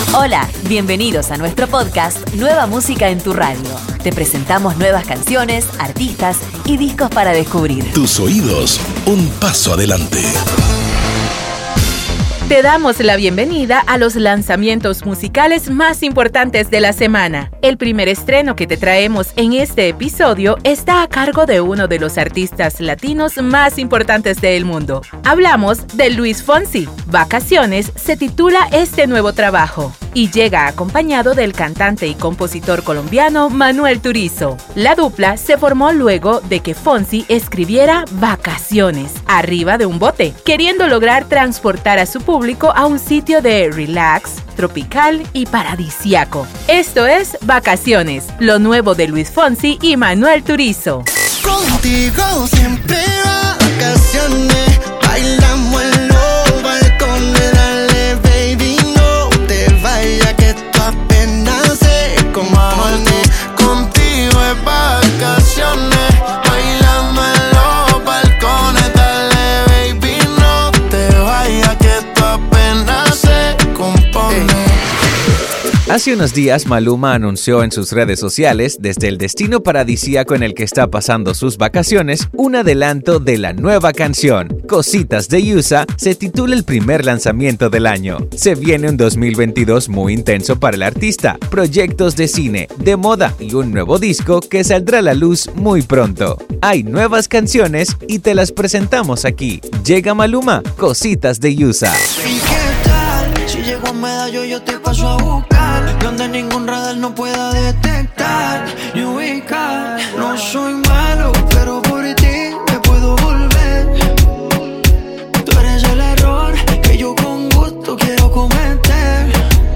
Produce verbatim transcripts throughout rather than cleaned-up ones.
Hola, bienvenidos a nuestro podcast Nueva Música en tu Radio. Te presentamos nuevas canciones, artistas y discos para descubrir. Tus oídos, un paso adelante. Te damos la bienvenida a los lanzamientos musicales más importantes de la semana. El primer estreno que te traemos en este episodio está a cargo de uno de los artistas latinos más importantes del mundo. Hablamos de Luis Fonsi. Vacaciones se titula este nuevo trabajo y llega acompañado del cantante y compositor colombiano Manuel Turizo. La dupla se formó luego de que Fonsi escribiera Vacaciones arriba de un bote, queriendo lograr transportar a su público a un sitio de relax, tropical y paradisíaco. Esto es Vacaciones, lo nuevo de Luis Fonsi y Manuel Turizo. Contigo siempre vacaciones, bailamos en los balcones, dale baby, no te vayas que esto apenas se compone. Contigo es vacaciones, bailamos en los balcones, dale baby, no te vayas que esto apenas se compone. Hace unos días, Maluma anunció en sus redes sociales, desde el destino paradisíaco en el que está pasando sus vacaciones, un adelanto de la nueva canción. Cositas de Yusa se titula el primer lanzamiento del año. Se viene un dos mil veintidós muy intenso para el artista, proyectos de cine, de moda y un nuevo disco que saldrá a la luz muy pronto. Hay nuevas canciones y te las presentamos aquí. Llega Maluma, Cositas de Yusa. ¿Y qué tal? Si llego a medallo yo te paso a buscar, donde ningún radar no pueda detectar ni ubicar. No soy malo, pero por ti me puedo volver. Tú eres el error que yo con gusto quiero cometer.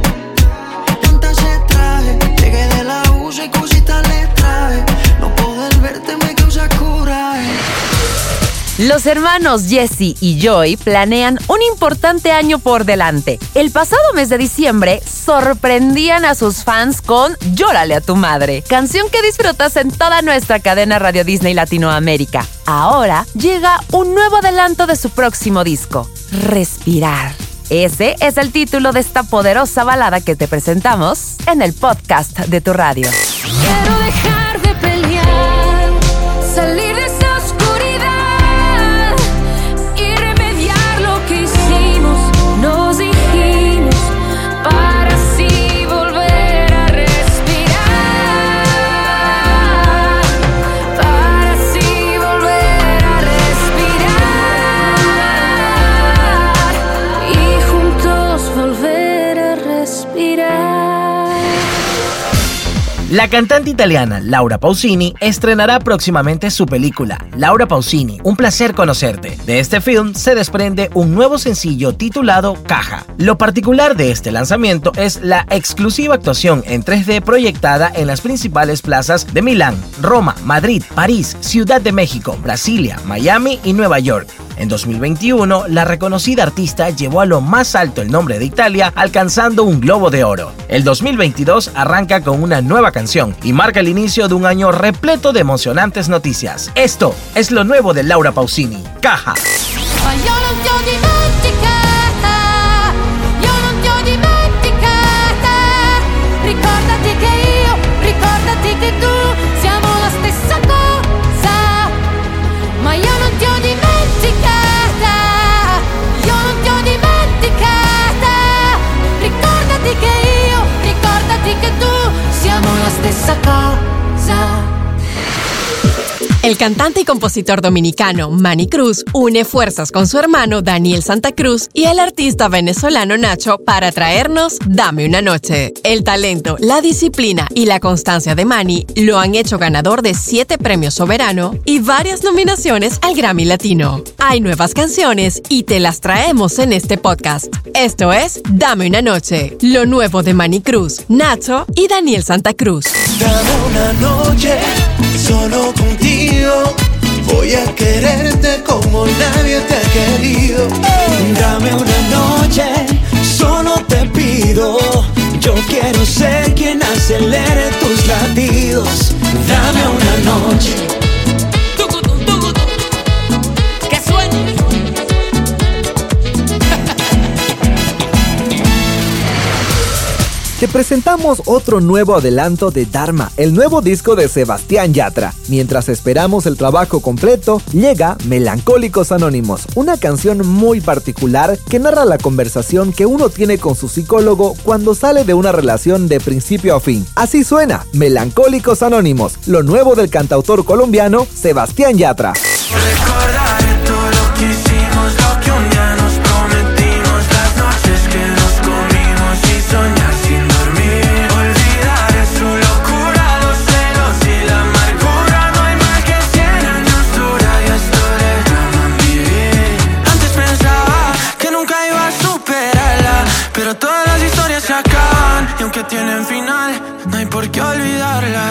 Tantas se traje, llegué de la U y cositas le traje. No poder verte me causa coraje. Los hermanos Jesse y Joy planean un importante año por delante. El pasado mes de diciembre sorprendían a sus fans con Llórale a tu madre, canción que disfrutas en toda nuestra cadena Radio Disney Latinoamérica. Ahora llega un nuevo adelanto de su próximo disco, Respirar. Ese es el título de esta poderosa balada que te presentamos en el podcast de tu radio. Quiero dejar de pelear, salir de esa oscuridad y remediar lo que hicimos, nos dijimos, para así volver a respirar, para así volver a respirar y juntos volver a respirar. La cantante italiana Laura Pausini estrenará próximamente su película, Laura Pausini, un placer conocerte. De este film se desprende un nuevo sencillo titulado Caja. Lo particular de este lanzamiento es la exclusiva actuación en tres D proyectada en las principales plazas de Milán, Roma, Madrid, París, Ciudad de México, Brasilia, Miami y Nueva York. En dos mil veintiuno, la reconocida artista llevó a lo más alto el nombre de Italia, alcanzando un Globo de Oro. El dos mil veintidós arranca con una nueva canción y marca el inicio de un año repleto de emocionantes noticias. Esto es lo nuevo de Laura Pausini, Caja. Ma io non ti ho dimenticata, io non ti ho dimenticata. Ricordati che io, ricordati che tu siamo la stessa cosa. Ma io non ti ho dimenticata, io non ti ho dimenticata. Ricordati che io, ricordati che tu siamo la stessa cosa. El cantante y compositor dominicano Manny Cruz une fuerzas con su hermano Daniel Santa Cruz y el artista venezolano Nacho para traernos Dame una noche. El talento, la disciplina y la constancia de Manny lo han hecho ganador de siete premios Soberano y varias nominaciones al Grammy Latino. Hay nuevas canciones y te las traemos en este podcast. Esto es Dame una noche, lo nuevo de Manny Cruz, Nacho y Daniel Santa Cruz. Dame una noche solo contigo, voy a quererte como nadie te ha querido. Dame una noche, solo te pido, yo quiero ser quien acelere tus latidos. Dame una noche. Que sueñe. te presentamos otro nuevo adelanto de Dharma, el nuevo disco de Sebastián Yatra. Mientras esperamos el trabajo completo, llega Melancólicos Anónimos, una canción muy particular que narra la conversación que uno tiene con su psicólogo cuando sale de una relación de principio a fin. Así suena Melancólicos Anónimos, lo nuevo del cantautor colombiano Sebastián Yatra. Recordaré todo lo que hicimos, lo que un día nos prometimos, las noches que nos comimos y soñar sin dormir. Olvidaré su locura, los celos y la amargura. No hay más que cien años dura y esto déjame vivir. Antes pensaba que nunca iba a superarla, pero todas las historias se acaban y aunque tienen final, no hay por qué olvidarla.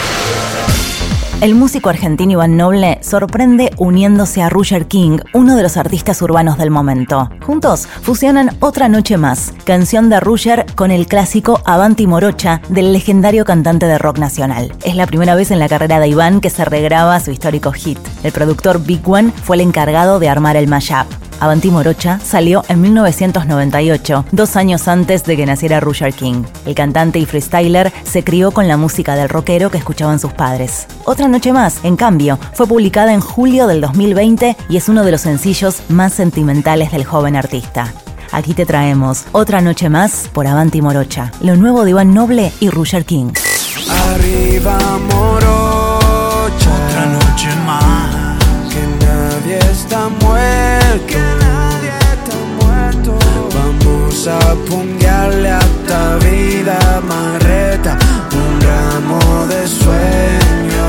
El músico argentino Iván Noble sorprende uniéndose a Roger King, uno de los artistas urbanos del momento. Juntos fusionan Otra Noche Más, canción de Roger con el clásico Avanti Morocha del legendario cantante de rock nacional. Es la primera vez en la carrera de Iván que se regraba su histórico hit. El productor Big One fue el encargado de armar el mashup. Avanti Morocha salió en mil novecientos noventa y ocho, dos años antes de que naciera Roger King. El cantante y freestyler se crió con la música del rockero que escuchaban sus padres. Otra Noche Más, en cambio, fue publicada en julio del dos mil veinte y es uno de los sencillos más sentimentales del joven artista. Aquí te traemos Otra Noche Más por Avanti Morocha, lo nuevo de Iván Noble y Roger King. Arriba Morocha, otra noche más, que nadie está muerto, que nadie está muerto. Vamos a punguearle a esta vida marreta, un ramo de sueños.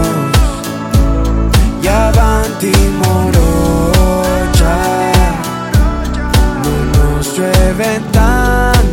Y Avanti Morocha, no nos llueven tanto.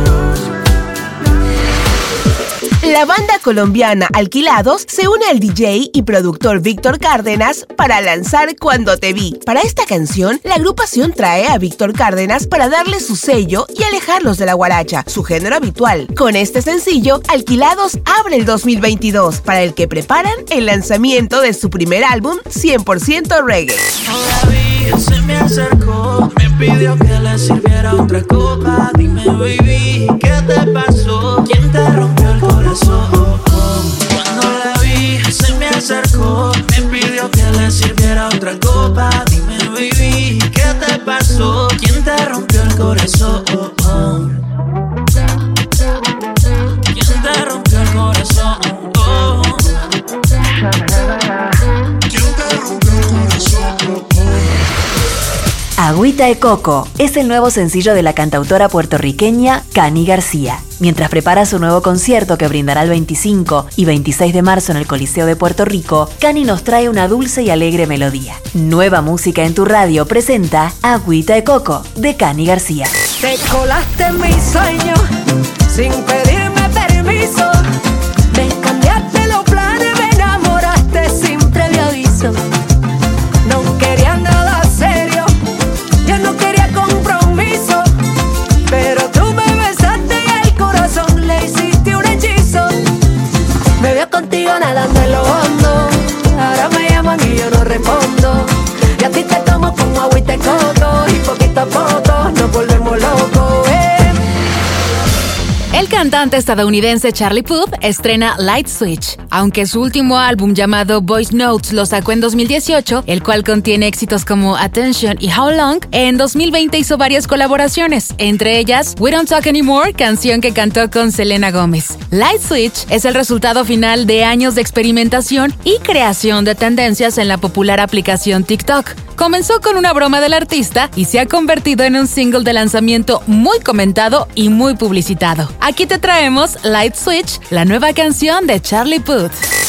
La banda colombiana Alquilados se une al D J y productor Víctor Cárdenas para lanzar Cuando Te Vi. Para esta canción, la agrupación trae a Víctor Cárdenas para darle su sello y alejarlos de la guaracha, su género habitual. Con este sencillo, Alquilados abre el dos mil veintidós, para el que preparan el lanzamiento de su primer álbum cien por ciento reggae. Todavía se me acercó, me pidió que le sirviera otra copa. Dime, baby, ¿qué te pasó? ¿Quién te rompió el corazón? Cuando la vi, se me acercó, me pidió que le sirviera otra copa. Dime, baby, ¿qué te pasó? ¿Quién te rompió el corazón? ¿Quién te rompió el corazón? Agüita de Coco es el nuevo sencillo de la cantautora puertorriqueña Cani García. Mientras prepara su nuevo concierto que brindará el veinticinco y veintiséis de marzo en el Coliseo de Puerto Rico, Cani nos trae una dulce y alegre melodía. Nueva Música en tu Radio presenta Agüita de Coco de Cani García. Te colaste en mi sueño sin pedirme permiso. Me cambiaste los planes, me enamoraste sin previo aviso. No quería nada serio, yo no quería compromiso, pero tú me besaste y al corazón le hiciste un hechizo. Me veo contigo nadando en lo hondo, ahora me llaman y yo no respondo. Y a ti te tomo como agüita de coco y poquito a poco nos volvemos locos, eh. El cantante estadounidense Charlie Puth estrena Light Switch. Aunque su último álbum llamado Voice Notes lo sacó en dos mil dieciocho, el cual contiene éxitos como Attention y How Long, en dos mil veinte hizo varias colaboraciones, entre ellas We Don't Talk Anymore, canción que cantó con Selena Gómez. Light Switch es el resultado final de años de experimentación y creación de tendencias en la popular aplicación TikTok. Comenzó con una broma del artista y se ha convertido en un single de lanzamiento muy comentado y muy publicitado. Aquí te traemos Light Switch, la nueva canción de Charlie Puth.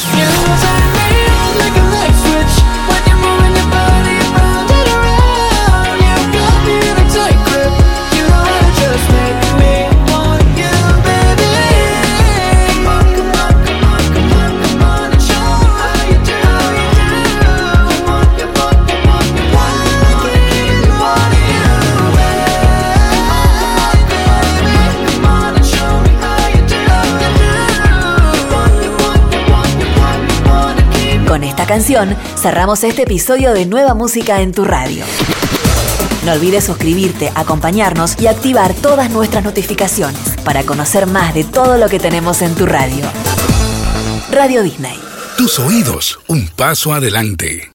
Con esta canción cerramos este episodio de Nueva Música en tu Radio. No olvides suscribirte, acompañarnos y activar todas nuestras notificaciones. para conocer más de todo lo que tenemos en tu radio. Radio Disney. Tus oídos, un paso adelante.